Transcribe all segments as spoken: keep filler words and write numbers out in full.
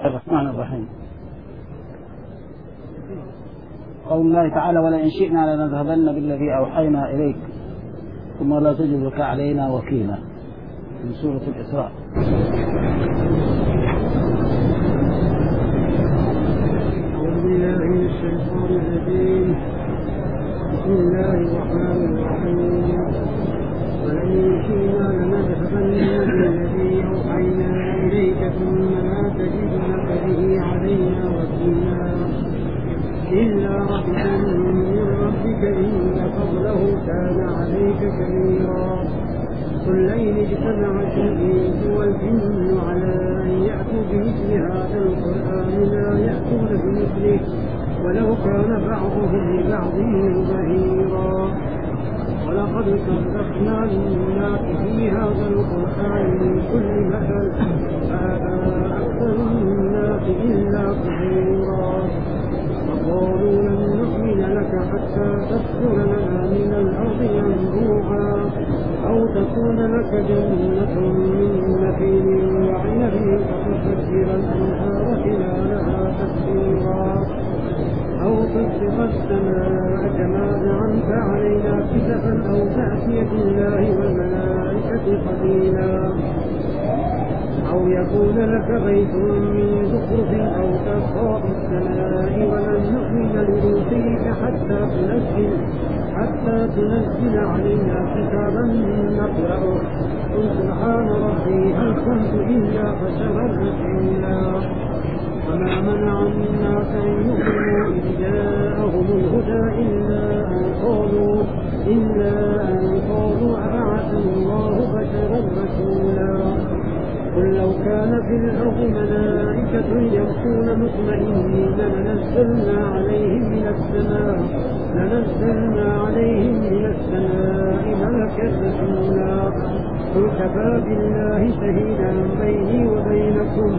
الرحمن الرحيم. قول الله تعالى: ولئن شئنا لنذهبن بالذي أوحينا إليك ثم لا تجد لك علينا وكيلا، من سورة الإسراء. أعوذ بالله من الشيطان الرجيم. بسم الله الرحمن الرحيم. ولئن شئنا لنذهبن بالذي أوحينا إليك ثم لا تجد لك به علينا وكيلا، إلا رحمة من ربك إن فضله كان عليك كبيرا. قل لئن اجتمعت الإنس والجن على أن يأتوا بمثل هذا القرآن لا يأتون بمثله ولو كان بعضهم لبعض ظهيرا. ولقد صرفنا للناس في هذا القرآن من كل مثل فأبى أكثر الناس إلا كفورا. وقالوا لن نؤمن لك حتى تفجر لنا من الأرض ينبوعا أو تكون لك جنة من نخيل وعنب فتفجر الأنهار خلالها تفجيرا أو تسقط السماء كما زعمت علينا كسفا أو تأتي بالله والملائكة قبيلا أو يكون لك بيت من زخرف أو ترقى في السماء ولن نؤمن لرسلك حتى تنزل حتى تنزل علينا كتابا نقرأه قل سبحان ربي هل كنت إلا بشرا رسولا. وما منع الناس أن يؤمنوا إذ جاءهم الهدى إلا أن قالوا إلا أن قالوا أبعث الله بشرا رسولا. قل لو كان في الأرض ملائكة يمشون مطمئنين لنزلنا عليهم من السماء لنزلنا عليهم من السماء ملكا رسولا. قل كفى بالله شهيدا بيني وبينكم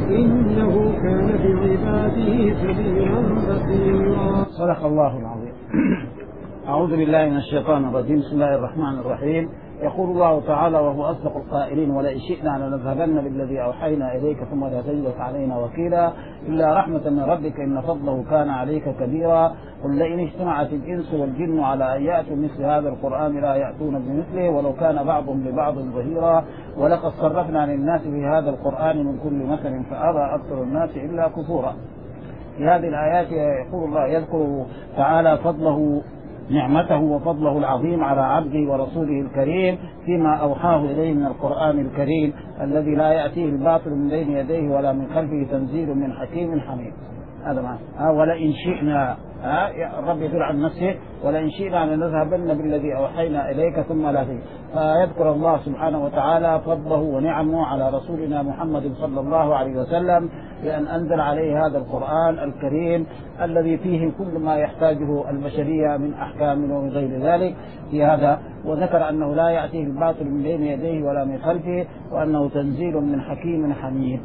إنه كان بعباده خبيرا بصيرا. صدق الله العظيم. أعوذ بالله من الشيطان الرجيم. بسم الله الرحمن الرحيم. يقول الله تعالى وهو أصدق القائلين: ولئن شئنا لنذهبن بالذي أوحينا إليك ثم لا تجد علينا وكيلا إلا رحمة من ربك إن فضله كان عليك كبيرا. قل لئن اجتمعت الإنس والجن على أن يأتوا مثل هذا القرآن لا يأتون بمثله ولو كان بعضهم لبعض ظهيرا. ولقد صرفنا للناس في هذا القرآن من كل مثل فأبى أكثر الناس إلا كفورا. في هذه الآيات يقول الله يذكر تعالى فضله نعمته وفضله العظيم على عبده ورسوله الكريم فيما أوحاه إليه من القرآن الكريم الذي لا يأتيه الباطل من بين يديه ولا من خلفه تنزيل من حكيم حميد. هذا معنى ولئن شئنا. الرب يقول عن نفسه: ولئن شئنا لنذهبن بالذي أوحينا إليك ثم لا تجد. فيذكر الله سبحانه وتعالى فضله ونعمه على رسولنا محمد صلى الله عليه وسلم بأن أنزل عليه هذا القرآن الكريم الذي فيه كل ما يحتاجه البشرية من أحكام ومن غير ذلك في هذا. وذكر أنه لا يأتيه الباطل من بين يديه ولا من خلفه وأنه تنزيل من حكيم حميد.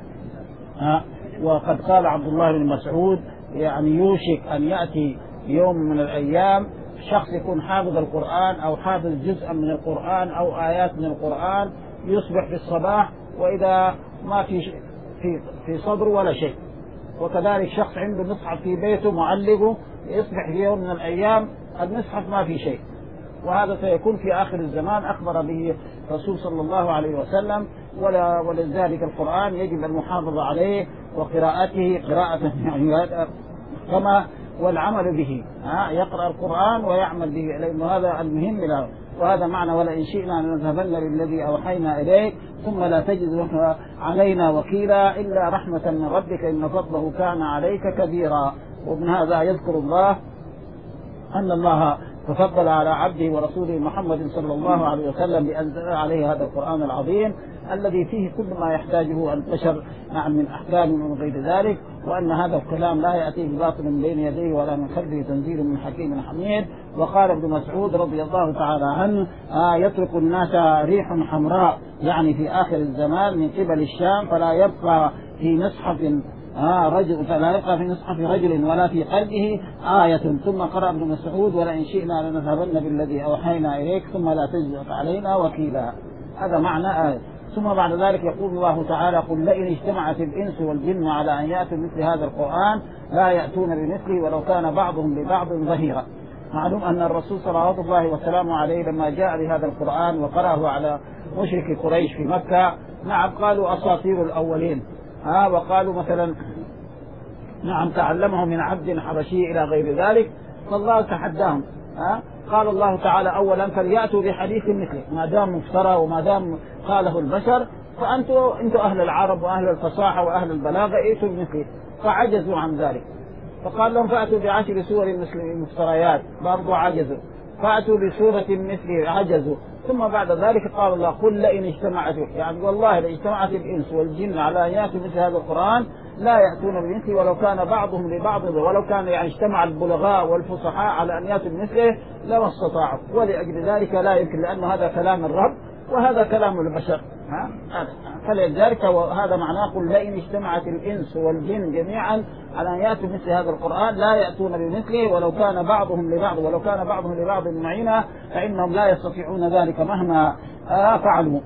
وقد قال عبد الله بن مسعود: يعني يوشك أن يأتي يوم من الأيام شخص يكون حافظ القرآن أو حافظ جزءا من القرآن أو آيات من القرآن يصبح في الصباح وإذا ما في في في صدره ولا شيء. وكذلك شخص عنده مصحف في بيته معلقه يصبح في يوم من الأيام المصحف ما في شيء. وهذا سيكون في آخر الزمان أخبر به الرسول صلى الله عليه وسلم. ولا ولذلك القرآن يجب المحافظة عليه وقراءته قراءة يعني كما والعمل به. ها يقرأ القرآن ويعمل به لأنه هذا المهم له. وهذا معنى ولئن شئنا لنذهبن بالذي أوحينا إليك ثم لا تجد علينا وكيلا إلا رحمة من ربك إن فضله كان عليك كبيرا. ومن هذا يذكر الله أن الله تفضل على عبده ورسوله محمد صلى الله عليه وسلم بأنزل عليه هذا القرآن العظيم الذي فيه كل ما يحتاجه البشر نعم من أحكام ومن غير ذلك. وأن هذا الكلام لا يأتيه الباطل من بين يديه ولا من خلفه تنزيل من حكيم حميد. وقال ابن مسعود رضي الله تعالى عنه: آه يترك الناس ريح حمراء يعني في آخر الزمان من قبل الشام فلا يبقى في مصحف آه رجل فلا يبقى في مصحف رجل ولا في قلبه آية. ثم قرأ ابن مسعود: ولئن شئنا لنذهبن بالذي أوحينا إليك ثم لا تجد علينا وكيلا. هذا معنى آية. ثم بعد ذلك يقول الله تعالى قل لئن اجتمعت الإنس والجن على أن يأتوا مثل هذا القرآن لا يأتون بمثله ولو كان بعضهم لبعض ظهيرا. معلوم أن الرسول صلى الله وسلامه عليه لما جاء بهذا القرآن وقرأه على مشرك قريش في مكة، نعم قالوا أساطير الأولين، ها وقالوا مثلا نعم تعلمه من عبد حبشي إلى غير ذلك، فالله تحداهم. ها قال الله تعالى أولا فليأتوا بحديث مثله، ما دام مفترى وما دام قاله البشر فأنتوا أنتوا أهل العرب وأهل الفصاحة وأهل البلاغة ائتوا بمثله، فعجزوا عن ذلك. فقال لهم فأتوا بعشر سور مفتريات، برضو عجزوا. فأتوا بسورة مثله، عجزوا. ثم بعد ذلك قال الله قل لئن اجتمعت، يعني والله لئن اجتمعت الإنس والجن على أن يأتوا مثل هذا القرآن لا يأتون بمثله ولو كان بعضهم لبعض، ولو كان يعني اجتمع البلغاء والفصحاء على أن يأتوا بمثله لما استطاعوا. ولأجل ذلك لا يمكن، لأن هذا كلام الرب وهذا كلام البشر. ها فلذلك وهذا معناه قل لئن اجتمعت الإنس والجن جميعا على أن يأتوا مثل هذا القرآن لا يأتون بمثله ولو كان بعضهم لبعض ولو كان بعضهم لبعض معينا فإنهم لا يستطيعون ذلك مهما آه فعلوا.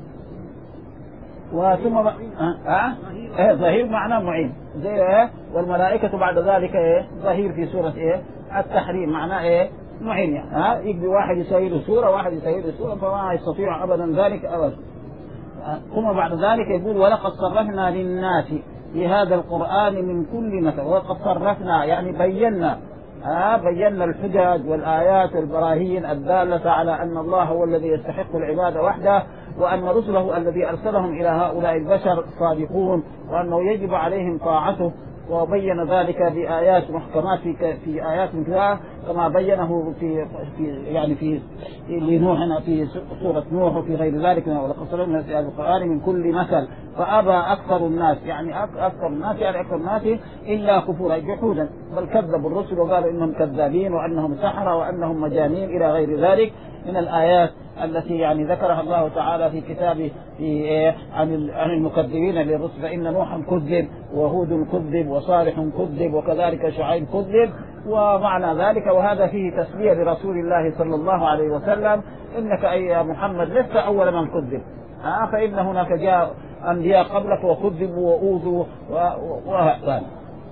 وثم آه آه آه ظهير معناه معين زي إيه، والملائكة بعد ذلك إيه ظهير في سورة إيه التحريم، معناه إيه معين، يعني ها يجي واحد يسير سورة واحد يسير سورة فما يستطيع أبدا ذلك أبدا. ثم بعد ذلك يقول ولقد صرفنا للناس بهذا القرآن من كل مثل، ولقد صرفنا يعني بينا آه بينا الحجج والآيات والبراهين الدالة على أن الله هو الذي يستحق العبادة وحده، وأن رسله الذي أرسلهم إلى هؤلاء البشر صادقون، وأنه يجب عليهم طاعته، وبين ذلك بآيات محكمات في في آيات كثيرة كما بينه في في يعني في لنوح في سورة نوح وفي غير ذلك. ولقد صرفنا في القرآن من كل مثل فأبى أكثر الناس، يعني أكثر الناس يعني أكثر الناس إلا كفورا جحودا، بل كذبوا الرسل وقالوا إنهم كذابين وأنهم سحرة وأنهم مجانين إلى غير ذلك من الآيات التي يعني ذكرها الله تعالى في كتابه في عن عن المكذبين للرسل، فإن نوحا كذب وهود كذب وصالح كذب وكذلك شعيب كذب ومعنى ذلك. وهذا فيه تسلية لرسول الله صلى الله عليه وسلم، إنك أي محمد لست أول من كذب، آه فإن هناك جاء أنبياء قبلك وكذبوا وأوذوا وهكذا.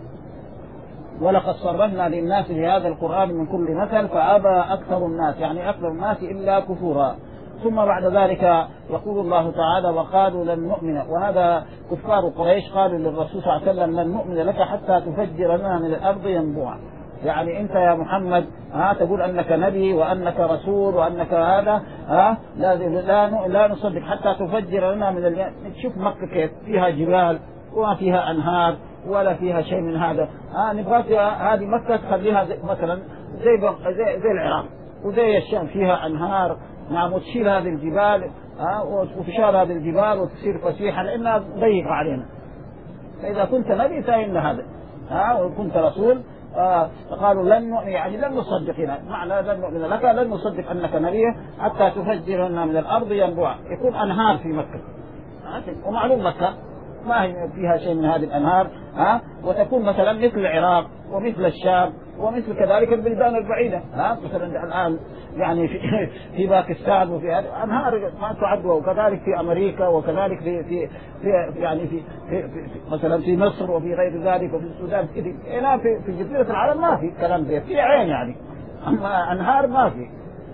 ولقد صرفنا للناس في هذا القرآن من كل مثل فأبى أكثر الناس، يعني أكثر الناس إلا كفورا. ثم بعد ذلك يقول الله تعالى وقالوا لن نؤمن، وهذا كفار قريش قالوا للرسول صلى الله عليه وسلم لن نؤمن لك حتى تفجر لنا من الأرض ينبوعا، يعني أنت يا محمد ها تقول أنك نبي وأنك رسول وأنك هذا ها لا لا, لا نصدق حتى تفجر لنا من ال... تشوف مكة كيف فيها جبال وما فيها أنهار ولا فيها شيء من هذا، ها نبغى هذه مكة تخليها زي مثلا زي زي, زي العراق وزي الشام فيها أنهار، نعم وتشيل هذه الجبال ها وتشيل هذه الجبال وتصير فسيحة لأنها ضيقة علينا. فإذا كنت نبي فإن هذا ها وكنت رسول آه قالوا لن يعني لن نصدق هنا، معنى لن نؤمن لك لن نصدق أنك نبي حتى تفجر لنا من الأرض ينبوعا، يكون أنهار في مكة، ومعلوم مكة ما هي فيها شيء من هذه الأنهار ها وتكون مثلا مثل العراق ومثل الشام ومثل كذلك البلدان البعيدة، ها مثلا الآن يعني في في باكستان وفي أنهار ما تعد، وكذلك في أمريكا وكذلك في في, في يعني في, في, في مثلا في مصر وفي غير ذلك وفي السودان كذا. هنا في في جزيرة العرب ما في كلام زي في عين يعني، أما أنهار ما في.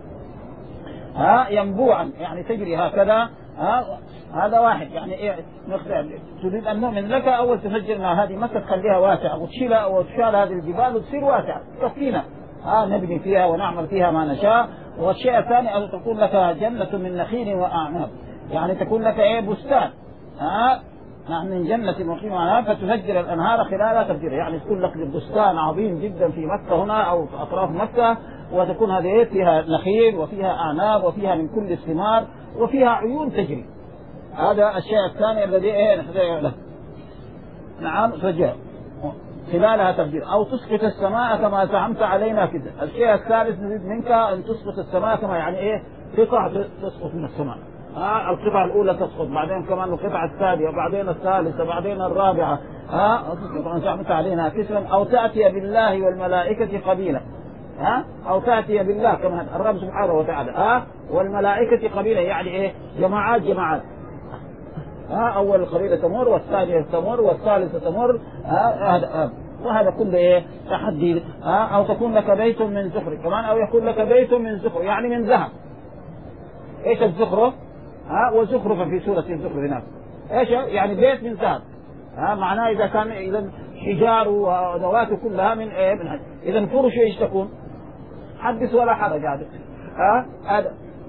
ها ينبوعا يعني تجري هكذا، ها هذا واحد يعني إيه تريد أن نؤمن لك أول تفجرنا هذه مكة تخليها واسعة وتشيلها وتشال هذه الجبال وتصير واسعة تكفينا، ها نبني فيها ونعمل فيها ما نشاء. والشيء الثاني أن تكون لك جنة من نخيل وأعناب، يعني تكون لك إيه بستان، ها نعم من جنة وقيم وأعناب فتفجر الأنهار خلالها تفجيرها، يعني تكون لك بستان عظيم جدا في مكة هنا أو في أطراف مكة، وتكون هذه فيها نخيل وفيها أعناب وفيها من كل الثمار وفيها عيون تجري. هذا الشيء الثاني الذي ايه نحتاج له، نعم فجاء خلالها تفجير. او تسقط السماء كما زعمت علينا كذا. الشيء الثالث نريد منك ان تسقط السماء كما يعني ايه قطع تسقط من السماء، ها القطعة الأولى تسقط بعدين كمان القطعة الثانية بعدين الثالثة بعدين الرابعة، ها كما زعمت علينا كسرا. او تأتي بالله والملائكة قبيلا، ها او تأتي بالله كمان الرب سبحانه وتعالى ها والملائكة قبيلا، يعني ايه جماعات جماعات ها أول القبيلة تمر والثانية تمر والثالثة تمر، هذا وهذا كله إيه تحدي. ها أو تكون لك بيت من زخرف كمان، أو يكون لك بيت من زخرف يعني من ذهب. إيش الزخرف؟ ها وزخرف في سورة الزخرف هناك إيش يعني بيت من ذهب. ها معناه إذا كان إذا حجار وأدواته كلها من إيه من هذا، إذا فرش إيش تكون؟ حدث ولا حرج هذا. ها هذا.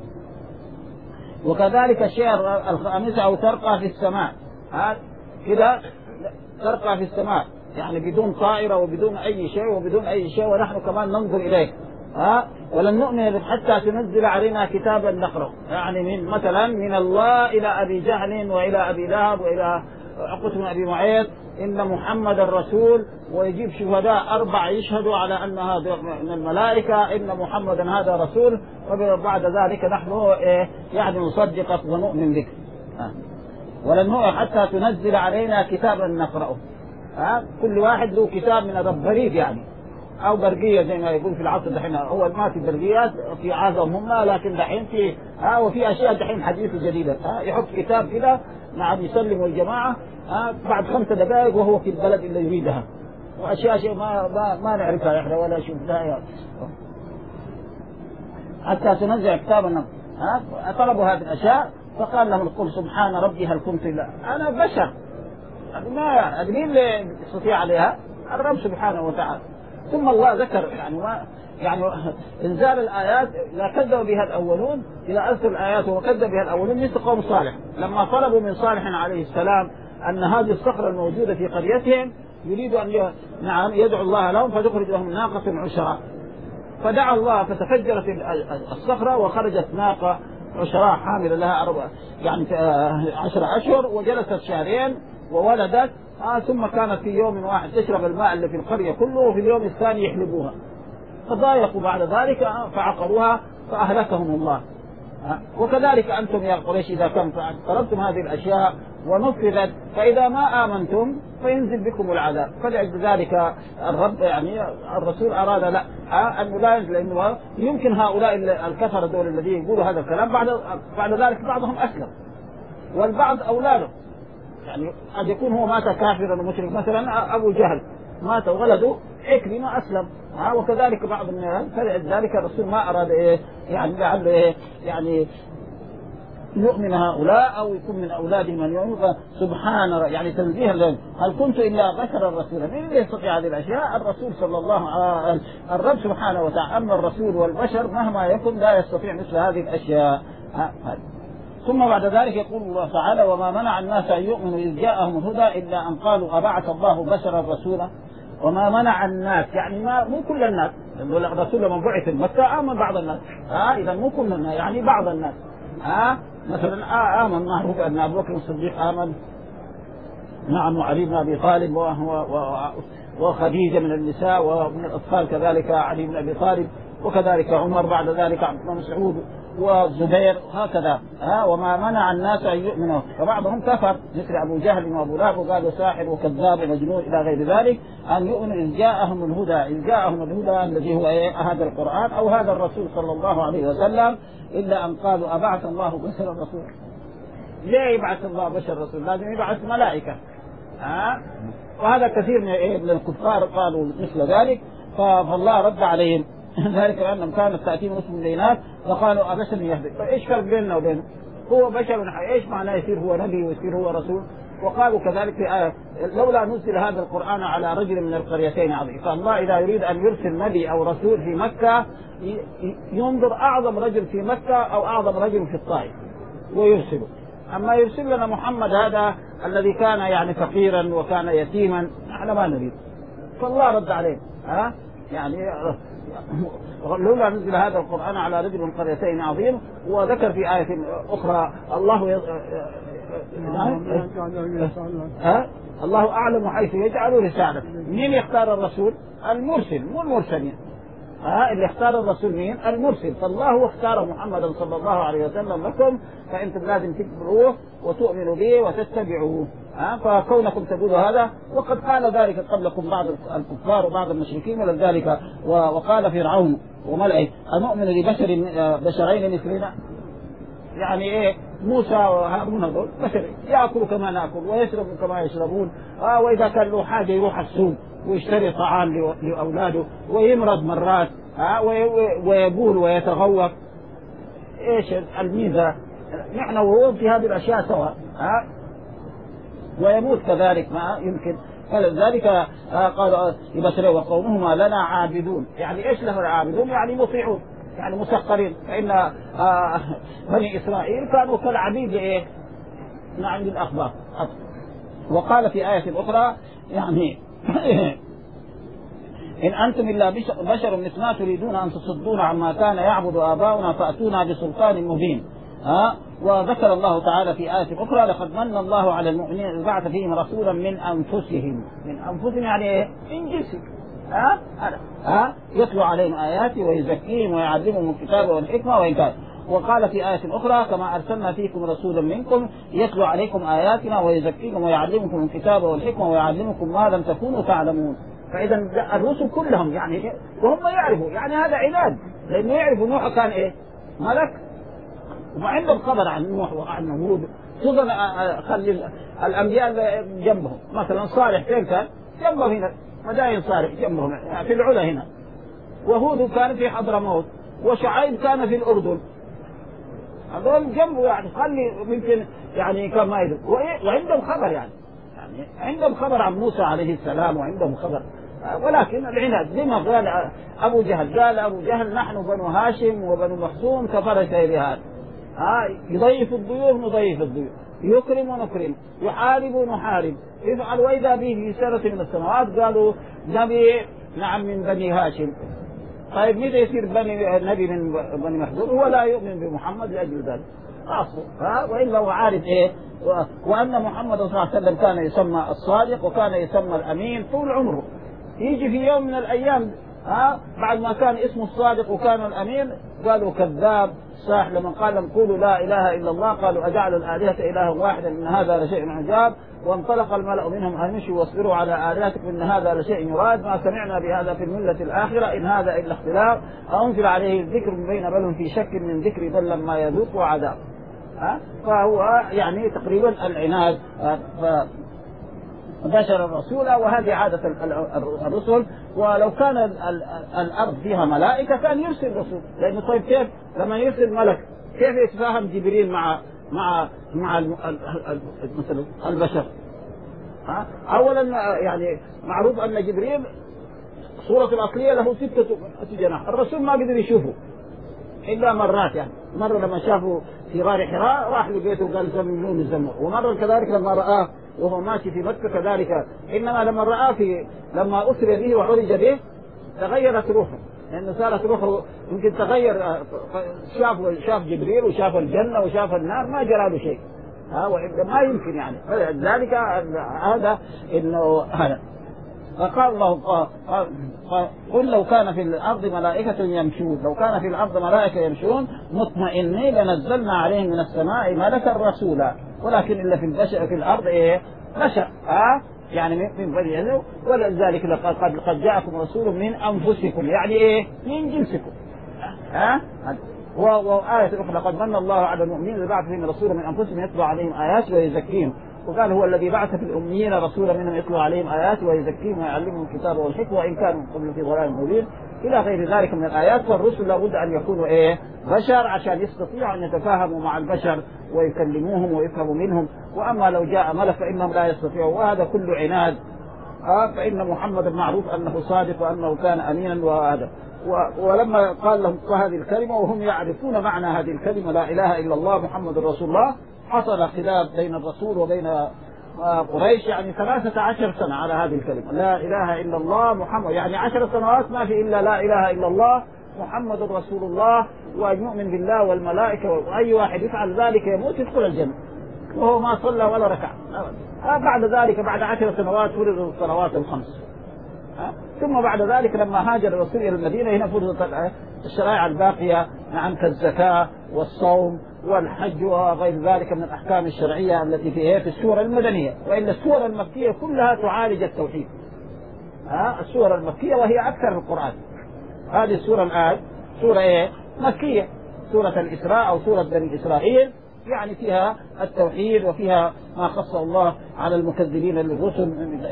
وكذلك الشعر الخامسة أو ترقى في السماء، ها كذا ترقى في السماء يعني بدون طائرة وبدون أي شيء وبدون أي شيء ونحن كمان ننظر إليك. ها ولن نؤمن حتى تنزل علينا كتابا نقرأ، يعني من مثلا من الله إلى أبي جهل وإلى أبي لهب وإلى عقبة بن أبي معيط إن محمد الرسول، ويجيب شهداء أربع يشهدوا على أن هذا من الملائكة إن محمدا هذا رسول، وبعد ذلك نحن يعني نصدقك ونؤمن بك. ولن نؤمن حتى تنزل علينا كتابا نقرأه. ها كل واحد له كتاب من البريد يعني أو برقية زي ما يقول في العصر دحين، أول ما في برقيات في عادهم هم، لكن دحين في ها وفي أشياء دحين حديثة جديدة. ها يحط كتاب كذا نعم يسلموا الجماعة ها بعد خمس دقائق وهو في البلد اللي يريدها، وأشياء شيء ما ما, ما نعرفها إحنا ولا شفناها يعني. حتى تنزل كتابا. ها طلبوا هذه الأشياء فقال لهم القل سبحان ربي هل كنت إلا أنا بشر، ما أدري اللي يستطيع عليها الرب سبحانه وتعالى. ثم الله ذكر يعني ما يعني انزال الآيات لا كذب بها الأولون إلى أرسل الآيات وكذب بها الأولون مثل قوم صالح لما طلبوا من صالح عليه السلام أن هذه الصخرة الموجودة في قريتهم يريد أن نعم يدعو الله لهم فتخرج لهم ناقة عشراء، فدعا الله فتفجرت الصخرة وخرجت ناقة عشراء حاملة لها أربع يعني عشرة أشهر وجلست شهرين وولدت. آه ثم كانت في يوم واحد تشرب الماء اللي في القرية كله وفي اليوم الثاني يحلبوها، فضايقوا بعد ذلك آه فعقروها فأهلكهم الله. آه وكذلك أنتم يا قريش إذا كان طلبتم هذه الأشياء ونفذت فإذا ما آمنتم فينزل بكم العذاب. فلأجل ذلك الرب يعني الرسول أراد لا آه أنه لا ينزل، لأنه يمكن هؤلاء الكفرة دول الذين يقولوا هذا الكلام بعد بعد ذلك بعضهم أسلم والبعض أولاده، يعني قد يكون هو مات كافرا ومشرك، مثلا أبو جهل مات وولده عكرمة أسلم. ها وكذلك بعض الناس، فلذلك الرسول ما أراد إيه يعني لعله إيه يعني يؤمن هؤلاء أو يكون من أولادهم من يؤمن. سبحان يعني تنزيها هل كنت إلا بشرا رسولا، من اللي يستطيع هذه الأشياء؟ الرسول صلى الله عليه وسلم الرب سبحانه وتعالى. أما الرسول والبشر مهما يكن لا يستطيع مثل هذه الأشياء. ها ثم بعد ذلك يقول الله تعالى وما منع الناس أن يؤمنوا إذ جاءهم الهدى إلا أن قالوا أبعث الله بشرا رسولا. وما منع الناس يعني ما مو كل الناس، الرسول لما بعث مكة آمن بعض الناس، ها إذا مو كل الناس يعني بعض الناس. ها مثلا آمن معروف أن أبو بكر الصديق آمن نعم، وعلي بن أبي طالب وخديجة من النساء ومن الأطفال كذلك علي بن أبي طالب، وكذلك عمر بعد ذلك عبد الله بن مسعود والزبير هكذا. ها وما منع الناس أن يؤمنوا، فبعضهم كفر مثل أبو جهل وأبو لهب وقالوا ساحر وكذاب ومجنون إلى غير ذلك، أن يؤمنوا إذ جاءهم الهدى إذ جاءهم الهدى الذي هو إيه هذا القرآن أو هذا الرسول صلى الله عليه وسلم، إلا أن قالوا أبعث الله بشرا رسولا. ليه يبعث الله بشر رسول؟ لازم يبعث ملائكة. ها وهذا كثير من إيه من الكفار قالوا مثل ذلك، فالله رد عليهم ذلك لأنهم كانت تأتيهم اسم الإناث فقالوا أبشر يهدي. فإيش فرق بيننا وبينه؟ هو بشر إيش معناه يصير هو نبي ويصير هو رسول؟ وقالوا كذلك في آية لولا نزل هذا القرآن على رجل من القريتين عظيم. فالله إذا يريد أن يرسل نبي أو رسول في مكة ينظر أعظم رجل في مكة أو أعظم رجل في الطائف ويرسله. أما يرسل لنا محمد هذا الذي كان يعني فقيرا وكان يتيما احنا ما نريد، فالله رد عليه. ها يعني لولا نزل هذا القرآن على رجل من قريتين عظيم. وذكر في آية أخرى الله ي... ها الله أعلم حيث يجعل رسالة. مين يختار الرسول؟ المرسل مو المرسلين. ها اللي اختار الرسول مين؟ المرسل. فالله اختار محمدا صلى الله عليه وسلم لكم، فانتم لازم تتبعوه وتؤمنوا به وتتبعوه. ها فكونكم تقولوا هذا، وقد قال ذلك قبلكم بعض الكفار وبعض المشركين ولذلك وقال فرعون وملئه أنؤمن لبشر بشرين مثلنا. يعني ايه موسى وهارون هذول بشر ياكلوا كما ناكل ويشربوا كما يشربون. اه واذا كان له حاجه يروح السوق ويشتري طعام لاولاده ويمرض مرات ها ويبول ويتغوط. ايش الميزه؟ نحن وهو في هذه الاشياء سواء ها ويموت كذلك ما يمكن. فلذلك قال يبشر وقومهما لنا عابدون. يعني ايش له عابدون؟ يعني مطيعون يعني مسخرين. فان بني اسرائيل كانوا كالعبيد ايه نعم للاخبار. وقال في آية أخرى يعني إن أنتم إلا بشر مثلنا تريدون أن تصدون عما كان يعبد آباؤنا فأتونا بسلطان مبين. ها وذكر الله تعالى في آية أخرى لقد من الله على المؤمنين إذ بعث فيهم رسولا من أنفسهم. من أنفسهم يعني إيه؟ من جنسهم. ها ها يتلو عليهم آياته ويزكيهم ويعلمهم الكتاب والحكمة وإن كان. وقال في آية أخرى كما أرسلنا فيكم رسولا منكم يتلو عليكم آياتنا ويزكيكم ويعلمكم الكتاب والحكمة ويعلمكم ما لم تكونوا تعلمون. فإذا الرسل كلهم يعني وهم يعرفوا يعني هذا عناد لأنه يعرفوا نوح كان إيه ملك وعندهم خبر عن نوح وعن هود. خصوصا خلي الأنبياء جنبهم مثلا صالح فين كان؟ جنبه هنا مدائن صالح جنبهم في العلا هنا. وهود كان في حضرموت وشعيب كان في الأردن. هذول جنبه يعني خلي ممكن يعني كم ما يدرك وعندهم خبر يعني يعني عندهم خبر عن موسى عليه السلام وعندهم خبر. ولكن العناد زي ما قال أبو جهل قال أبو جهل نحن بنو هاشم وبنو مخزوم كفر شيبهات. ها يضيف الضيوف نضيف الضيوف يكرم ونكرم يحارب ونحارب يفعل وإذا به في سنة من السنوات قالوا نبي نعم من بني هاشم. طيب متى يصير بني نبي من بني مخزوم؟ هو لا يؤمن بمحمد لأجل ذلك أصله. ها وإلا هو عارف إيه و... وأن محمد صلى الله عليه وسلم كان يسمى الصادق وكان يسمى الأمين طول عمره. يجي في يوم من الأيام ها بعد ما كان اسمه الصادق وكان الأمين قالوا كذاب صاح. لما قال لهم قولوا لا إله إلا الله قالوا أجعل الآلهة إله واحدا إن هذا لشيء عجاب. وانطلق الملأ منهم أن يمشوا واصبروا على آلهتكم إن هذا لشيء يراد ما سمعنا بهذا في الملة الآخرة إن هذا إلا اختلاف أنزل عليه الذكر من بين بل في شك من ذكر بل لما يذوق عذاب. ها فهو يعني تقريبا العناد بشر الرسول وهذه عادة الرسل. ولو كان الأرض فيها ملائكة كان يرسل رسول لأنه طيب كيف لما يرسل ملك كيف يتفاهم جبريل مع مع مع مثلا البشر؟ ها أولا يعني معروف أن جبريل صورة الأصلية له ستة جناح. الرسول ما قدر يشوفه إلا مرات يعني مرة لما شافه في غار حراء راح لبيته وقال زملوني الزمر. ومرة كذلك لما رآه وهو ماشي في مكة كذلك. إنما لما رآه في لما أسري به وعرج به تغيرت روحه لأنه صارت روحه يمكن تغير. شاف شاف جبريل وشاف الجنة وشاف النار ما جرى له شيء. ها ما يمكن يعني ذلك هذا إنه هذا. فقال الله قل لو كان في الأرض ملائكة يمشون لو كان في الأرض ملائكة يمشون مطمئنين لنزلنا عليهم من السماء ملكا رسولا. ولكن إلا في البشر في الأرض إيه بشر ها يعني من بني. ولذلك لقد قد جاءكم رسول من أنفسكم يعني إيه من جنسكم. ها وآية أخرى لقد من الله على المؤمنين إذ بعث فيهم رسولا من أنفسهم يتلو عليهم آيات ويزكيهم. وقال هو الذي بعث في الأميين رسولا منهم يتلو عليهم آيات ويزكيهم ويعلمهم الكتاب والحكمة وإن كانوا قبل في ضلال مبين إلى غير ذلك من الآيات. فالرسل لابد أن يكونوا إيه بشر عشان يستطيعوا أن يتفاهموا مع البشر ويكلموهم ويفهموا منهم. وأما لو جاء ملك فإنهم لا يستطيعوا وهذا كله عناد. آه فإن محمد معروف أنه صادق وأنه كان أمينا وهذا. ولما قال لهم هذه الكلمة وهم يعرفون معنى هذه الكلمة لا إله إلا الله محمد رسول الله حصل خلاف بين الرسول وبين قريش يعني ثلاثة عشر سنة على هذه الكلمة لا إله إلا الله محمد. يعني عشر سنوات ما في إلا لا إله إلا الله محمد رسول الله وأن يؤمن بالله والملائكة وأي واحد يفعل ذلك يموت يدخل الجنة وهو ما صلى ولا ركع. بعد ذلك بعد عشر سنوات فرضوا الصلوات الخمس. ثم بعد ذلك لما هاجر الرسول إلى المدينة هنا فرضت الشرائع الباقية نعم كالزكاة والصوم والحج وغير ذلك من الأحكام الشرعية التي في في السورة المدنية. وإلا السورة المكية كلها تعالج التوحيد. ها السورة المكية وهي أكثر القرآن. هذه السورة الآن سورة إيه مكية سورة الإسراء أو سورة بني إسرائيل، يعني فيها التوحيد وفيها ما خص الله على المكذبين للرسل.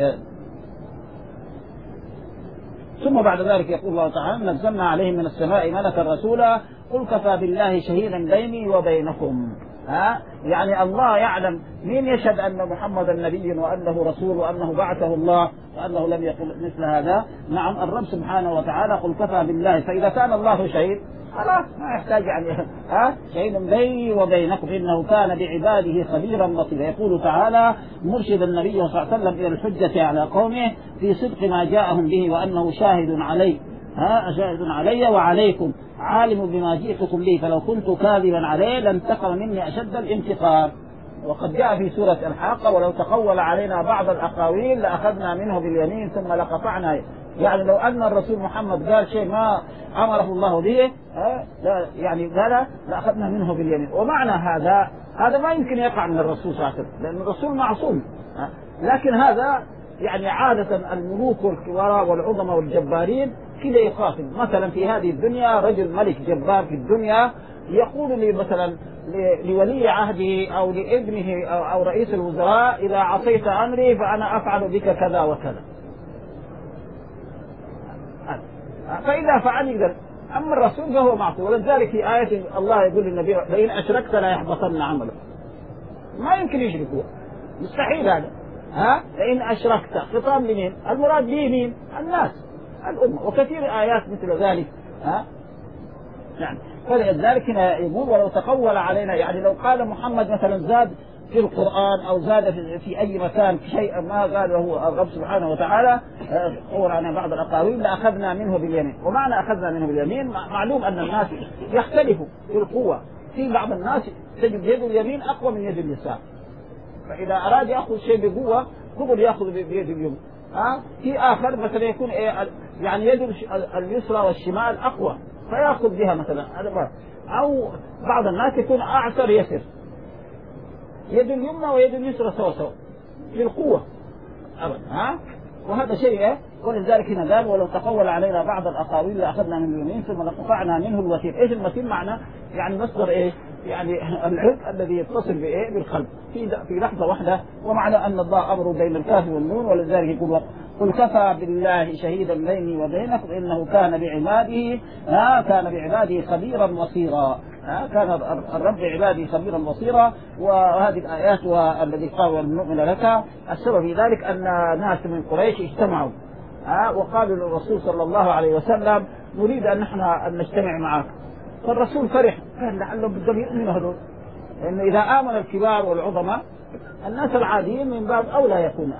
ثم بعد ذلك يقول الله تعالى نزلنا عليهم من السماء ملكا رسولا قل كفى بالله شهيدا بيني وبينكم. ها يعني الله يعلم، مين يشهد أن محمد نبي وأنه رسول وأنه بعثه الله وأنه لم يقل مثل هذا؟ نعم الرب سبحانه وتعالى قل كفى بالله، فإذا كان الله شهيد خلاص ما يحتاج يعني ها شهيد بيني وبينكم إنه كان بعباده خبيرا بصيرا. يقول تعالى مرشد النبي صلى الله عليه وسلم إلى الحجة على قومه في صدق ما جاءهم به وأنه شاهد عليه ها شاهد علي وعليكم عالم بما جئتكم به فلو كنت كاذبا عليه لانتقم مني أشد الانتقام. وقد جاء في سورة الحاقة ولو تقول علينا بعض الأقاويل لأخذنا منه باليمين ثم لقطعنا. يعني لو أن الرسول محمد قال شيء ما أمره الله به يعني قال لأخذنا منه باليمين. ومعنى هذا هذا ما يمكن يقع من الرسول صلى الله عليه وسلم لأن الرسول معصوم، لكن هذا يعني عادة الملوك والكبراء والعظماء والجبارين كذا يخاطب. مثلا في هذه الدنيا رجل ملك جبار في الدنيا يقول لي مثلا لولي عهده أو لابنه أو رئيس الوزراء إذا عصيت أمري فأنا أفعل بك كذا وكذا، فإذا فعل يقدر. أما الرسول فهو معصوم. ولذلك في آية الله يقول للنبي لئن أشركت لا يحبطن عملك، ما يمكن يشرك هو مستحيل هذا. ها لئن أشركت خطاب لمين؟ المراد به مين؟ الناس الأمة. وكثير آيات مثل ذلك. ها يعني فلذلك هنا يقول ولو تقول علينا، يعني لو قال محمد مثلا زاد في القرآن أو زاد في أي مكان شيئا ما قاله الرب سبحانه وتعالى قول عن بعض الأقاويل لأخذنا منه باليمين. ومعنى أخذنا منه باليمين معلوم أن الناس يختلفوا في القوة. في بعض الناس تجد يد اليمين أقوى من يد اليسار، فإذا أراد يأخذ شيء بقوة قبل يأخذ بيد اليمين. ها في آخر مثلا يكون إيه يعني يد اليسرى والشمال أقوى فيأخذ بها مثلا. أو بعض الناس يكون أعسر يسر، يد اليمنى ويد اليسرى سوا سوا في القوة أبدا. ها وهذا شيء إيه؟ ولذلك هنا قال ولو تقول علينا بعض الأقاويل لأخذنا من اليمين ثم لقطعنا منه الوتير. إيش الوتير؟ معنى يعني مصدر إيه؟ يعني العرق الذي يتصل بإيه؟ بالقلب في في لحظة واحدة. ومعنى أن الله أمر بين الكاف والنون. ولذلك يقول قل كفى بالله شهيدا بيني وبينكم إنه كان بعباده ها كان بعباده خبيرا بصيرا. كان الرب بعباده خبيرا بصيرا. وهذه الآيات والذي قال المؤمن لك السبب في ذلك أن ناس من قريش اجتمعوا وقالوا للرسول صلى الله عليه وسلم نريد أن نحن أن نجتمع معك. فالرسول فرح قال لعلهم بدهم يؤمنوا هذول، لأن إذا آمن الكبار والعظماء الناس العاديين من باب أولى يكونوا.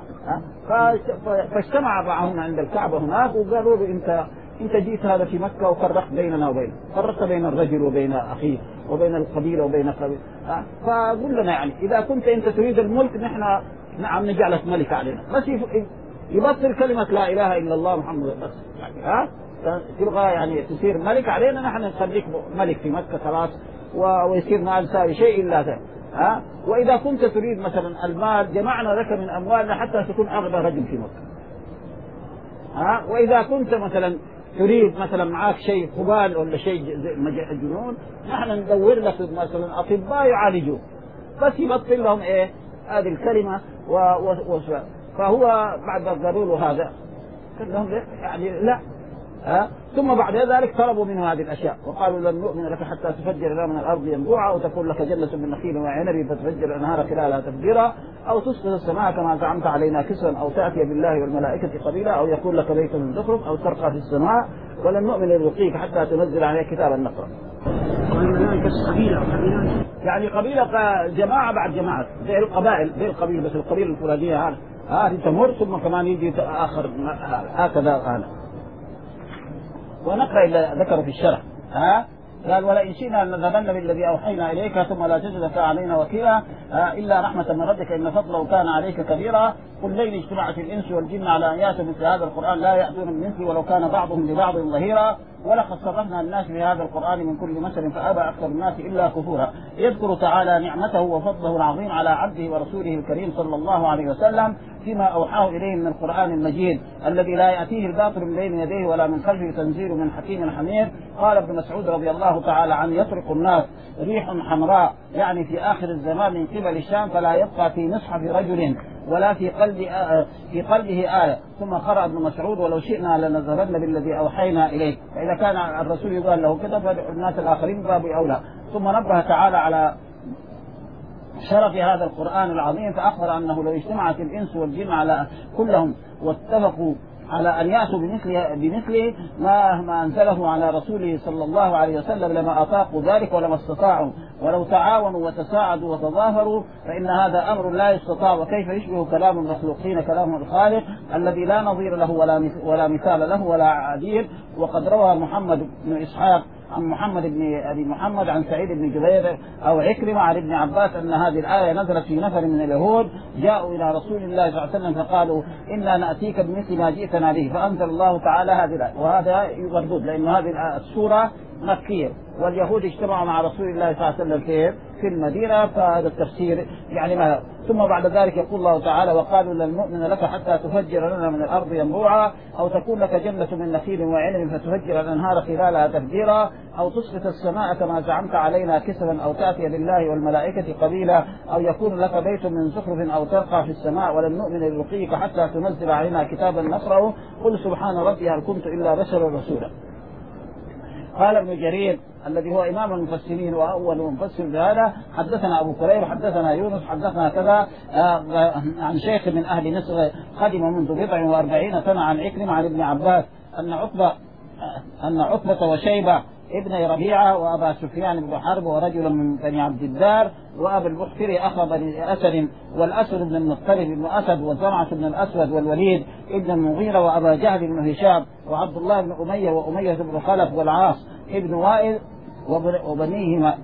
فاجتمع معهم عند الكعبة هناك وقالوا له أنت أنت جيت هذا في مكة وفرقت بيننا وبين فرقت بين الرجل وبين أخيه وبين القبيلة وبين قبيلة. فقل لنا يعني إذا كنت أنت تريد الملك نحن نعم نجعلك ملك علينا، بس يبطل كلمة لا إله إلا الله محمد بس يعني ها تبغى يعني تصير ملك علينا نحن نخليك ملك في مكة خلاص ويصير ما نساوي شيء إلا ذا. ها وإذا كنت تريد مثلا المال جمعنا لك من أموالنا حتى تكون أغنى رجل في مكة. ها وإذا كنت مثلا تريد مثلا معاك شيء قبال ولا شيء جنون نحن ندور لك مثلا أطباء يعالجوه، بس يبطل لهم إيه هذه الكلمة و... و... و... فهو بعد ما قالوا له هذا قال لهم يعني لا. ها ثم بعد ذلك طلبوا منه هذه الأشياء وقالوا لن نؤمن لك حتى تفجر لنا من الأرض ينبوعا وتكون لك جنة من نخيل وعنب فتفجر الأنهار خلالها تفجيرا أو تسقط السماء كما زعمت علينا كسرا أو تأتي بالله والملائكة قبيلا أو يكون لك بيت من زخرف أو ترقى في السماء ولن نؤمن لرقيك حتى تنزل عليك كتابا نقرأ. يعني قبيلة جماعة بعد جماعة زي القبائل زي القبيلة بس القبيلة الفلانية هذه هذه تمر ثم كمان يجي آخر هكذا أنا. ونقرأ إلا ذكروا في الشرح. ها قال ولئن شئنا لنذهبن بالذي أوحينا إليك ثم لا تجد لك علينا وكيلا إلا رحمة من ربك إن فضله كان عليك كبيرا. قل لئن اجتمعت الإنس والجن على أن يأتوا مثل هذا القرآن لا يأتون بمثله ولو كان بعضهم لبعض ظهيرا ولقد صرفنا الناس في هذا القرآن من كل مثل فأبى أكثر الناس إلا كفورا. يذكر تعالى نعمته وفضله العظيم على عبده ورسوله الكريم صلى الله عليه وسلم فيما أوحاه إليه من القرآن المجيد الذي لا يأتيه الباطل من بين يديه ولا من خلفه تنزيل من حكيم حميد. قال ابن مسعود رضي الله تعالى عنه: يطرق الناس ريح حمراء، يعني في آخر الزمان من قبل الشام، فلا يبقى في مصحف رجل ولا في قلب آه في قلبه آية. ثم قرأ ابن مسعود: ولو شئنا لنذهبن بالذي أوحينا إليك. فإذا كان الرسول يقال له كذا فالناس الآخرين باب أولى. ثم نبه تعالى على شرف هذا القرآن العظيم فأخبر أنه لو اجتمعت الإنس والجن على كلهم واتفقوا على أن يأتوا بمثله, بمثله ما, ما أنزله على رسوله صلى الله عليه وسلم لما أطاقوا ذلك ولما استطاعوا، ولو تعاونوا وتساعدوا وتظاهروا فإن هذا أمر لا يستطاع. وكيف يشبه كلام المخلوقين كلام الخالق الذي لا نظير له ولا ولا مثال له ولا عديل. وقد روى محمد بن إسحاق عن محمد بن أبي محمد عن سعيد بن جبير أو عكرمة عن ابن عباس أن هذه الآية نزلت في نفر من اليهود جاءوا إلى رسول الله صلى الله عليه وسلم فقالوا: إنا نأتيك بمثل ما جئتنا به، فأنزل الله تعالى هذه الآية. وهذا مردود لأن هذه السورة مكية واليهود اجتمعوا مع رسول الله صلى الله عليه وسلم في المدينة، فهذا التفسير يعني ما. ثم بعد ذلك يقول الله تعالى: وقالوا لن نؤمن لك حتى تفجر لنا من الأرض ينبوعا، أو تكون لك جنة من نخيل وعنب فتفجر الأنهار خلالها تفجيرا، أو تسقط السماء كما زعمت علينا كسفا، أو تأتي بالله والملائكة قبيلا، أو يكون لك بيت من زخرف أو ترقى في السماء ولن نؤمن لرقيك حتى تنزل علينا كتابا نقرأه، قل سبحان ربي هل كنت إلا بشرا رسولا. قال ابن جرير الذي هو إمام المفسرين وأول مفسر بهذا: حدثنا أبو كريب حدثنا يونس حدثنا كذا عن شيخ من أهل مصر قدم منذ بضع وأربعين سنة عن عكرمة عن ابن عباس أن عقبة أن عقبة وشيبة ابن ربيعة وأبا سفيان بن حرب ورجلا من بني عبد الدار وأبا البحتري أخا بني أسد والأسد بن المطلب بن أسد وزرعة بن الأسود والوليد ابن المغيرة وأبا جهل بن هشام وعبد الله بن أمية وأمية بن خلف والعاص ابن وائل وبنيهما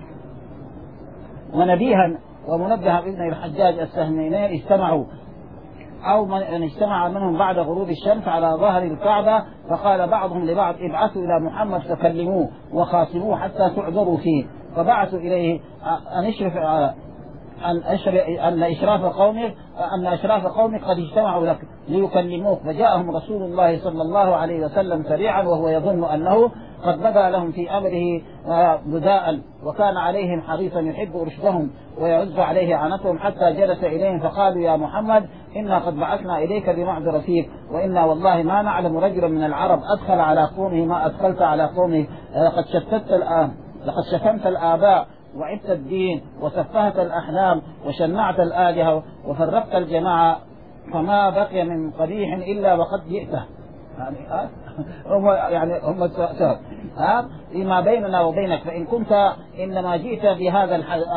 ونبيها ومنبه ابن الحجاج السهمينين اجتمعوا أو من اجتمع منهم بعد غروب الشمس على ظهر الكعبة، فقال بعضهم لبعض: ابعثوا إلى محمد فكلموه وخاصموه حتى تعذروا فيه. فبعثوا إليه أن يشرف أن أن إشراف قومك أن أشراف قومك قد اجتمعوا لك ليكلموك. فجاءهم رسول الله صلى الله عليه وسلم سريعا وهو يظن أنه قد بدا لهم في أمره بداء، وكان عليهم حريصا يحب رشدهم ويعز عليه عنتهم، حتى جلس إليهم فقالوا: يا محمد إنا قد بعثنا إليك بمعذر فيك، وإنا والله ما نعلم رجلا من العرب أدخل على قومه ما أدخلت على قومه، لقد شتت الآن لقد شتمت الآباء وعبت الدين وسفهت الأحلام وشنعت الآلهة وفرقت الجماعة، فما بقي من قبيح إلا وقد جئته. يعني هم يعني هم سبب ها لما بيننا وبينك، فإن كنت إنما جئت بهذا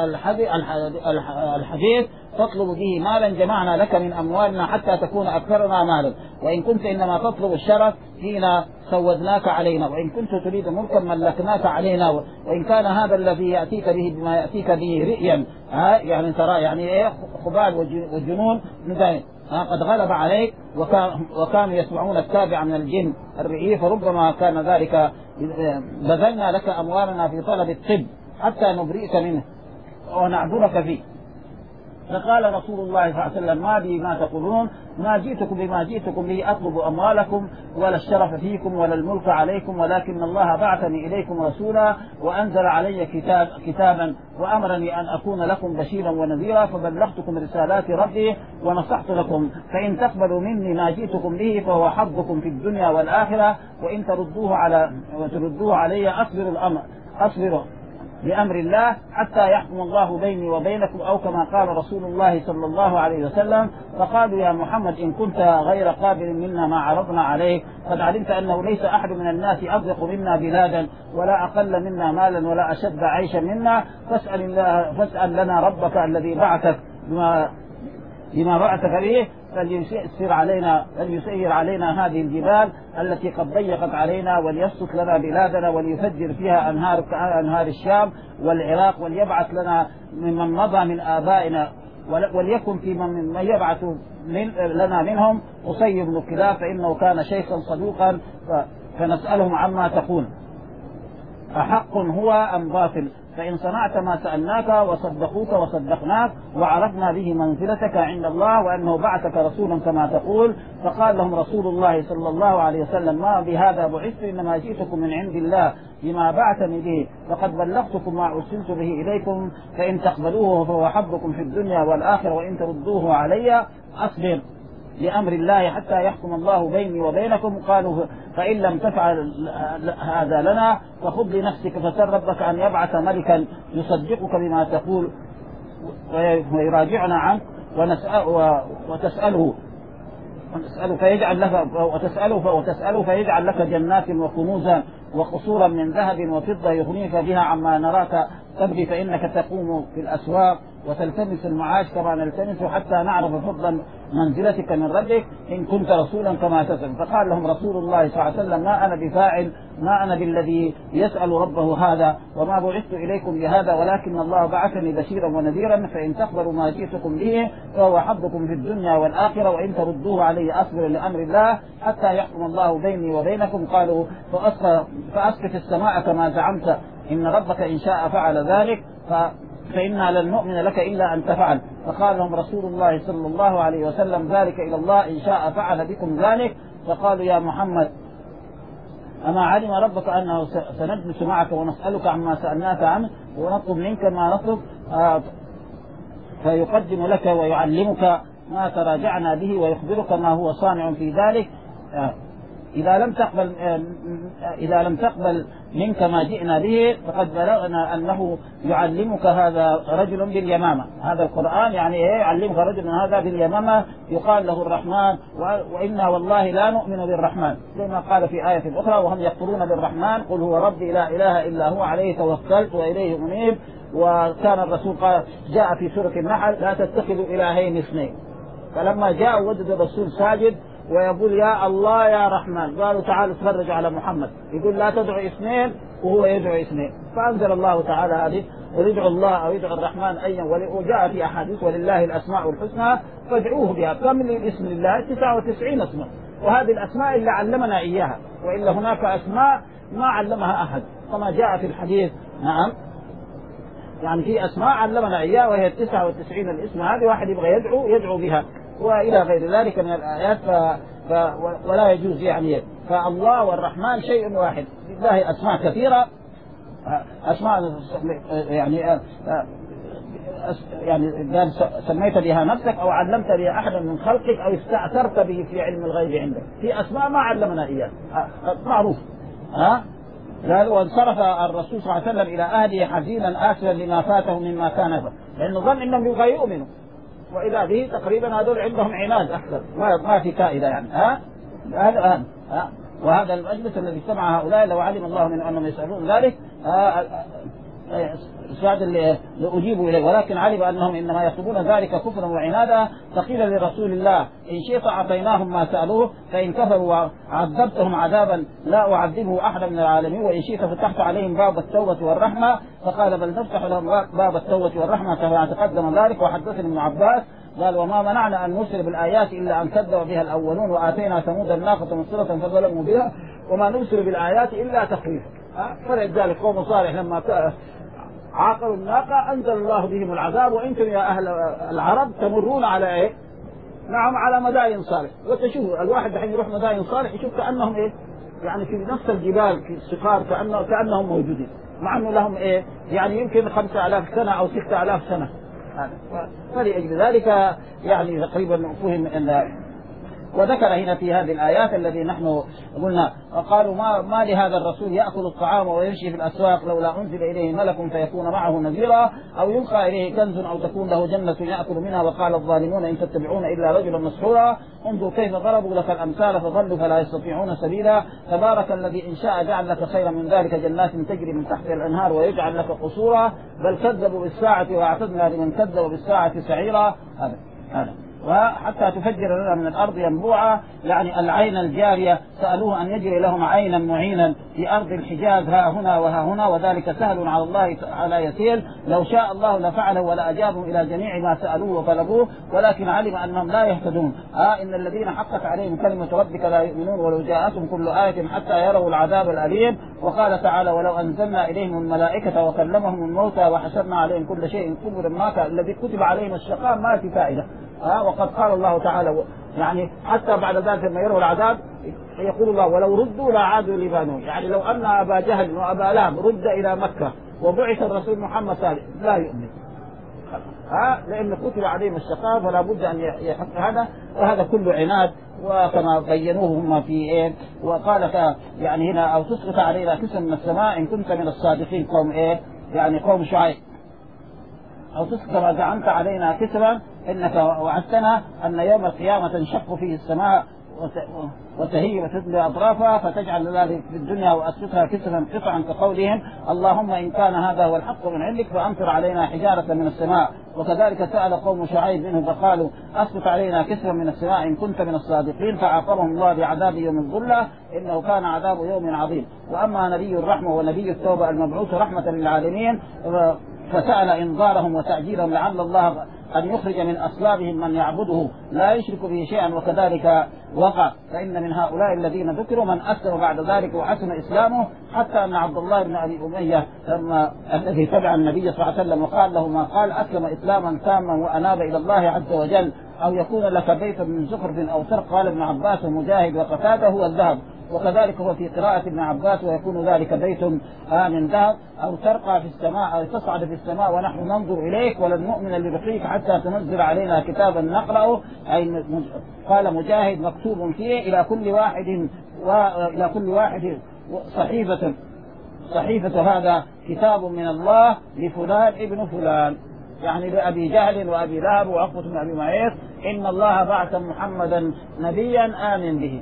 الحديث تطلب به مالا جمعنا لك من أموالنا حتى تكون أكثرنا مالا، وإن كنت إنما تطلب الشرف حين سودناك علينا، وإن كنت تريد ملكا ملكناك علينا، وإن كان هذا الذي يأتيك به بما يأتيك به رئيا ها يعني ترى يعني إيه خبال والجنون قد غلب عليك، وكانوا يسمعون التابع من الجن الرئي، فربما كان ذلك بذلنا لك أموالنا في طلب الطب حتى نبرئك منه ونعذرك فيه. فقال رسول الله صلى الله عليه وسلم: ما بي ما تقولون، ما جئتكم بما جئتكم به أطلب أموالكم ولا الشرف فيكم ولا الملك عليكم، ولكن الله بعثني إليكم رسولا وأنزل علي كتاب كتابا وأمرني أن أكون لكم بشيرا ونذيرا، فبلغتكم رسالات ربي ونصحت لكم، فإن تقبلوا مني ما جئتكم به فهو حظكم في الدنيا والآخرة، وإن تردوه على تردوه علي أصبر الأمر أصبر بأمر الله حتى يحكم الله بيني وبينكم، أو كما قال رسول الله صلى الله عليه وسلم. فقالوا: يا محمد إن كنت غير قابل منا ما عرضنا عليك، قد علمت أنه ليس أحد من الناس أضيق منا بلادا ولا أقل منا مالا ولا أشد عيشا منا، فاسأل, الله فاسأل لنا ربك الذي بعثك بما, بما بعثك به فليسير علينا فليسير علينا هذه الجبال التي قد ضيقت علينا، وليسلك لنا بلادنا وليفجر فيها أنهار كأنهار الشام والعراق، وليبعث لنا ممن مضى من آبائنا وليكن في من يبعث من لنا منهم قصي بن كلاب فإنه كان شيخا صدوقا فنسألهم عما تقول أحق هو أم باطل؟ فإن صنعت ما سألناك وصدقوك وصدقناك وعرفنا به منزلتك عند الله وأنه بعثك رسولا كما تقول. فقال لهم رسول الله صلى الله عليه وسلم ما بهذا بعثت إنما جئتكم من عند الله بما بعثني به فقد بلغتكم ما أرسلت به إليكم فإن تقبلوه فهو حظكم في الدنيا والآخرة وإن تردوه علي أصبر لأمر الله حتى يحكم الله بيني وبينكم. قالوا فإن لم تفعل هذا لنا فخذ لنفسك فسر ربك أن يبعث ملكا يصدقك بما تقول ويراجعنا عنك ونسأل وتسأله وتسأله فيجعل لك وتسأله وتسأله فيجعل لك جنات وكنوزا وقصورا من ذهب وفضة يغنيك بها عما نراك تبغي فإنك تقوم في الأسواق وتلتمس المعاش كما نلتمس حتى نعرف فضلا منزلتك من ربك إن كنت رسولا كما تزعم. فقال لهم رسول الله صلى الله عليه وسلم ما أنا بفاعل ما أنا بالذي يسأل ربه هذا وما بعثت إليكم بهذا ولكن الله بعثني بشيرا ونذيرا فإن تقبلوا ما جئتكم به فهو حظكم في الدنيا والآخرة وإن تردوه علي أصبر لأمر الله حتى يحكم الله بيني وبينكم. قالوا فأسقط السماء كما زعمت إن ربك إن شاء فعل ذلك فإنا لن نؤمن لك إلا أن تفعل. فقال لهم رسول الله صلى الله عليه وسلم ذلك إلى الله إن شاء فعل بكم ذلك. فقالوا يا محمد أما علم ربك أنه سنجلس معك ونسألك عما سألناك عنه ونطلب منك ما نطلب آه فيقدم لك ويعلمك ما تراجعنا به ويخبرك ما هو صانع في ذلك آه إذا لم تقبل إذا لم تقبل منك ما جئنا به فقد بلغنا أنه يعلمك هذا رجل باليمامة. هذا القرآن يعني إيه يعلمك رجل هذا باليمامة يقال له الرحمن وإنا والله لا نؤمن بالرحمن كما قال في آية أخرى وهم يكفرون بالرحمن قل هو ربي لا إله إلا هو عليه توكلت وإليه أنيب. وكان الرسول قال جاء في سورة النحل لا تتخذوا إلهين اثنين فلما جاء وجد الرسول ساجد ويقول يا الله يا رحمن قالوا تعالوا تفرج على محمد يقول لا تدعو اثنين وهو يدعو اثنين. فأنزل الله تعالى هذه ويدعو الله أو يدعو الرحمن أيا وجاء في أحاديث ولله الأسماء الحسنى فادعوه بها. كم من الاسم لله تسعة وتسعين اسما وهذه الأسماء اللي علمنا إياها وإلا هناك أسماء ما علمها أحد كما جاء في الحديث. نعم يعني في أسماء علمنا إياها وهي التسعة وتسعين الاسم هذه واحد يبغى يدعو يدعو بها وإلى غير ذلك من الآيات ف... ف... ولا يجوز يعني. فالله والرحمن شيء واحد لله أسماء كثيرة أسماء يعني يعني قال سميت بها نفسك أو علمت بها أحدا من خلقك أو استأثرت به في علم الغيب عندك. في أسماء ما علمنا إياه معروف ها. قال وانصرف الرسول صلى الله عليه وسلم إلى أهله حزينا آسفا لما فاته مما كان لأنه ظن إنهم يبغى يؤمنوا وإذا به تقريبا هذول عندهم عناد أكثر ما ما في فائدة يعني ها هذا ها. وهذا المجلس الذي اجتمع هؤلاء لو علم الله من أنهم يسألون ذلك سعد اللي أجيبوا إليه ولكن علم أنهم إنما يطلبون ذلك كفرا وعنادا. فقيل لرسول الله إن شئت أعطيناهم ما سألوه فإن كفروا وعذبتهم عذابا لا أعذبه أحدا من العالمين وإن شئت فتحت عليهم باب التوبة والرحمة. فقال بل نفتح لهم باب التوبة والرحمة كما تقدم ذلك. وحدثني ابن عباس قال وما منعنا أن نرسل بالآيات إلا أن كذب بها الأولون وآتينا ثمود الناقة مبصرة فظلموا بها وما نرسل بالآيات إلا تخويفا. فلذلك قوم صالح لما عاقروا الناقة أنزل الله بهم العذاب وإنتم يا أهل العرب تمرون على إيه؟ نعم على مدائن صالح. وتشوفوا الواحد الحين يروح مدائن صالح يشوف كأنهم إيه يعني في نفس الجبال في الصقار كأنه كأنهم موجودين مع أنه لهم إيه يعني يمكن خمسة آلاف سنة أو ستة آلاف سنة. فلأجل ذلك يعني تقريبا فهم أن وذكر هنا في هذه الآيات الذي نحن قلنا قالوا ما, ما لهذا الرسول يأكل الطعام ويمشي في الأسواق لولا أنزل إليه ملك فيكون معه نذيرا أو يلقى إليه كنز أو تكون له جنة يأكل منها. وقال الظالمون إن تتبعون إلا رجلا مسحورا انظر كيف ضربوا لك الأمثال فضلوا فلا يستطيعون سبيلا. تبارك الذي إن شاء جعل لك خيرا من ذلك جنات تجري من تحت الأنهار ويجعل لك قصورا بل كذبوا بالساعة وأعتدنا لمن كذب بالساعة سعيرا. هذا هذا وحتى تفجر لنا من الأرض ينبوعا، يعني العين الجارية. سألوه أن يجري لهم عينا معينا في أرض الحجاز ها هنا وها هنا، وذلك سهل على الله تعالى يسير. لو شاء الله لفعله ولا أجابهم إلى جميع ما سألوه وطلبوه، ولكن علم أنهم لا يهتدون. آه إن الذين حقت عليهم كلمة ربك لا يؤمنون ولو جاءتهم كل آية حتى يروا العذاب الأليم. وقال تعالى ولو أنزلنا إليهم الملائكة وكلمهم الموتى وحشرنا عليهم كل شيء قبلا ما كان الذي كتب عليهم الشقاء ما في فائدة. آه وقد قال الله تعالى يعني حتى بعد ذلك لما يروا العذاب يقول الله ولو ردوا لعادوا لبانون، يعني لو أن أبا جهل وأبا لهب رد إلى مكة وبعث الرسول محمد صلى الله عليه وسلم لا يؤمن، ها لأن كتب عليهم الشقاء فلا بد أن يحق هذا. وهذا كله عناد، وكما بينوه هم في إيه. وقال يعني هنا أو تسقط علينا كسفا من السماء إن كنت من الصادقين، قوم إيه يعني قوم شعيب. أو تسقط ما زعمت علينا كسفا إنك وعدتنا أن يوم القيامة تنشق فيه السماء وتهي وتدلي أطرافها فتجعل ذلك في الدنيا وأسقطها كسفا قطعا كقولهم اللهم إن كان هذا هو الحق من عندك فأمطر علينا حجارة من السماء. وكذلك سأل قوم شعيب منه فقالوا أسقط علينا كسفا من السماء إن كنت من الصادقين، فعاقبهم الله بعذاب يوم الظلة إنه كان عذاب يوم عظيم. وأما نبي الرحمة ونبي التوبة المبعوث رحمة للعالمين فسأل إنذارهم وتعجيلهم لعل الله أن يخرج من أصلابهم من يعبده لا يشرك به شيئا، وكذلك وقع. فإن من هؤلاء الذين ذكروا من أسلم بعد ذلك وحسن إسلامه، حتى أن عبد الله بن أبي أمية لما الذي تبع النبي صلى الله عليه وسلم وقال له ما قال أسلم إسلاما تاما وأناب إلى الله عز وجل، أو يكون لك بيت من زخرف أو سرق. قال ابن عباس ومجاهد وقتادة هو الذهب، وكذلك هو في قراءة ابن عباس ويكون ذلك بيت من ذهب أو ترقى في السماء أو تصعد في السماء ونحن ننظر إليك ولن نؤمن لرقيك حتى تنزل علينا كتابا نقرأه. أي قال مجاهد مكتوب فيه إلى كل واحد وإلى كل واحد صحيفة صحيفة هذا كتاب من الله لفلان ابن فلان، يعني لأبي جهل وأبي لهب وعقبة بن أبي معيط إن الله بعث محمدا نبيا آمن به.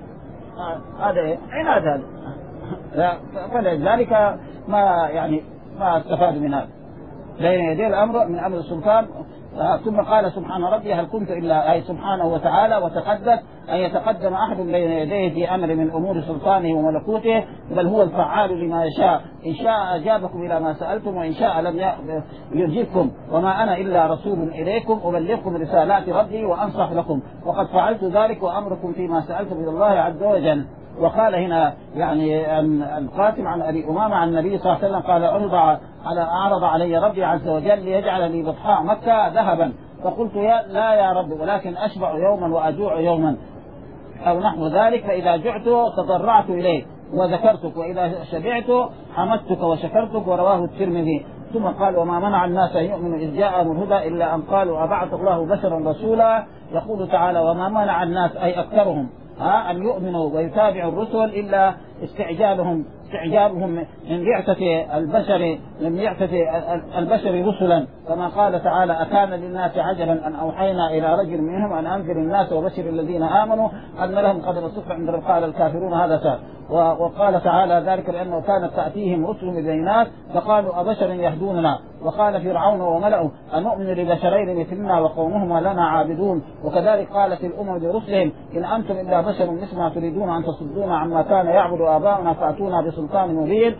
هذا عناد هذا، فلذلك ما يعني ما استفاد من هذا بين يدي الأمر من أمر السلطان. ثم قال سبحان ربي هل كنت إلا أي سبحانه وتعالى وتقدس أن يتقدم أحد بين يديه في أمر من أمور سلطانه وملكوته، بل هو الفعال لما يشاء، إن شاء أجابكم إلى ما سألتم وإن شاء لم يجبكم، وما أنا إلا رسول إليكم أبلغكم رسالات ربي وأنصح لكم، وقد فعلت ذلك وأمركم فيما سألتم إلى الله عز وجل. وقال هنا يعني القاسم عن أبي أمامة عن النبي صلى الله عليه وسلم قال أعرض على أعرض علي ربي عز وجل ليجعل لي بطحاء مكة ذهبا، فقلت يا لا يا رب ولكن أشبع يوما وأجوع يوما أو نحو ذلك، فإذا جعت تضرعت إليه وذكرتك وإذا شبعت حمدتك وشكرتك. ورواه الترمذي. ثم قال وما منع الناس أن يؤمنوا إذ جاءهم الهدى إلا أن قالوا أبعث الله بشرا رسولا. يقول تعالى وما منع الناس أي أكثرهم ها أن يؤمنوا ويتابعوا الرسل إلا استعجالهم استعجابهم من بعثة البشر من بعثة البشر رسلا، كما قال تعالى أكان للناس عجلا أن أوحينا إلى رجل منهم أن أنذر الناس وبشر الذين آمنوا أن لهم قدر الصدق عند قال الكافرون هذا سار. وقال تعالى ذلك لأنه كانت تأتيهم رسل بالبينات فقالوا أبشر يهدوننا. وقال فرعون وملأه أنؤمن لبشرين مثلنا وقومهما لنا عابدون. وكذلك قالت الأمم لرسلهم إن أنتم إلا بشر مثلنا تريدون أن تصدونا عما كان يعبد آباؤنا فأتونا بسلطان مبين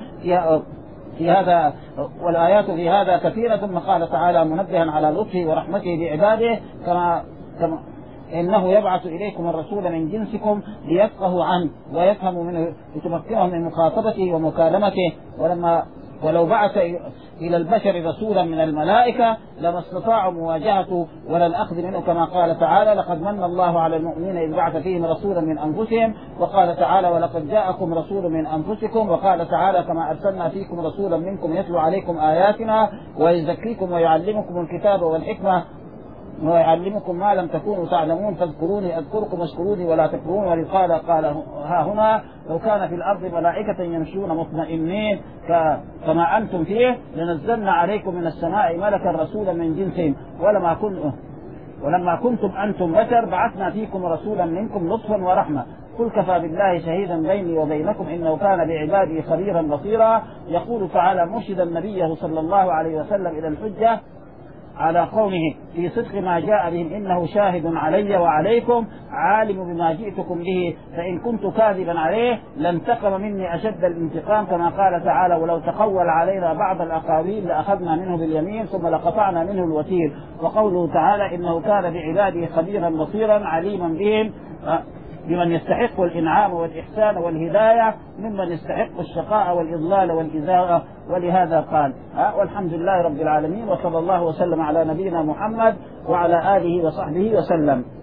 في هذا. والآيات في هذا كثيرة. ثم قال تعالى منبها على لطفه ورحمته بعباده كما كما إنه يبعث إليكم الرسول من جنسكم ليفقهوا عنه ويفهموا منه لتمكنهم من مخاطبته ومكالمته. ولما ولو بعث إلى البشر رسولا من الملائكة لما استطاعوا مواجهته ولا الأخذ منه، كما قال تعالى لقد من الله على المؤمنين إذ بعث فيهم رسولا من أنفسهم. وقال تعالى ولقد جاءكم رسول من أنفسكم. وقال تعالى كما أرسلنا فيكم رسولا منكم يتلو عليكم آياتنا ويزكيكم ويعلمكم الكتاب والحكمة ويعلمكم ما لم تكونوا تعلمون فاذكروني أذكركم واشكروني ولا تكفرون. ولقال قال ها هنا لو كان في الأرض ملائكة يمشون مطمئنين كما أنتم فيه لنزلنا عليكم من السماء ملكا رسولا من جنسهم ولما كنتم ولما كنتم أنتم بشر بعثنا فيكم رسولا منكم لطفا ورحمة. قل كفى بالله شهيدا بيني وبينكم إنه كان بعبادي خبيرا بصيرا. يقول تعالى مرشدا نبيه صلى الله عليه وسلم إلى الحجة على قومه في صدق ما جاء بهم إنه شاهد علي وعليكم عالم بما جئتكم به فإن كنت كاذبا عليه لانتقم مني أشد الانتقام كما قال تعالى ولو تقول علينا بعض الأقاويل لأخذنا منه باليمين ثم لقطعنا منه الوتير. وقوله تعالى إنه كان بعباده خبيرا بصيرا عليما بهم بمن يستحق الإنعام والإحسان والهداية ممن يستحق الشقاء والإضلال والإزاءة. ولهذا قال والحمد لله رب العالمين وصلى الله وسلم على نبينا محمد وعلى آله وصحبه وسلم.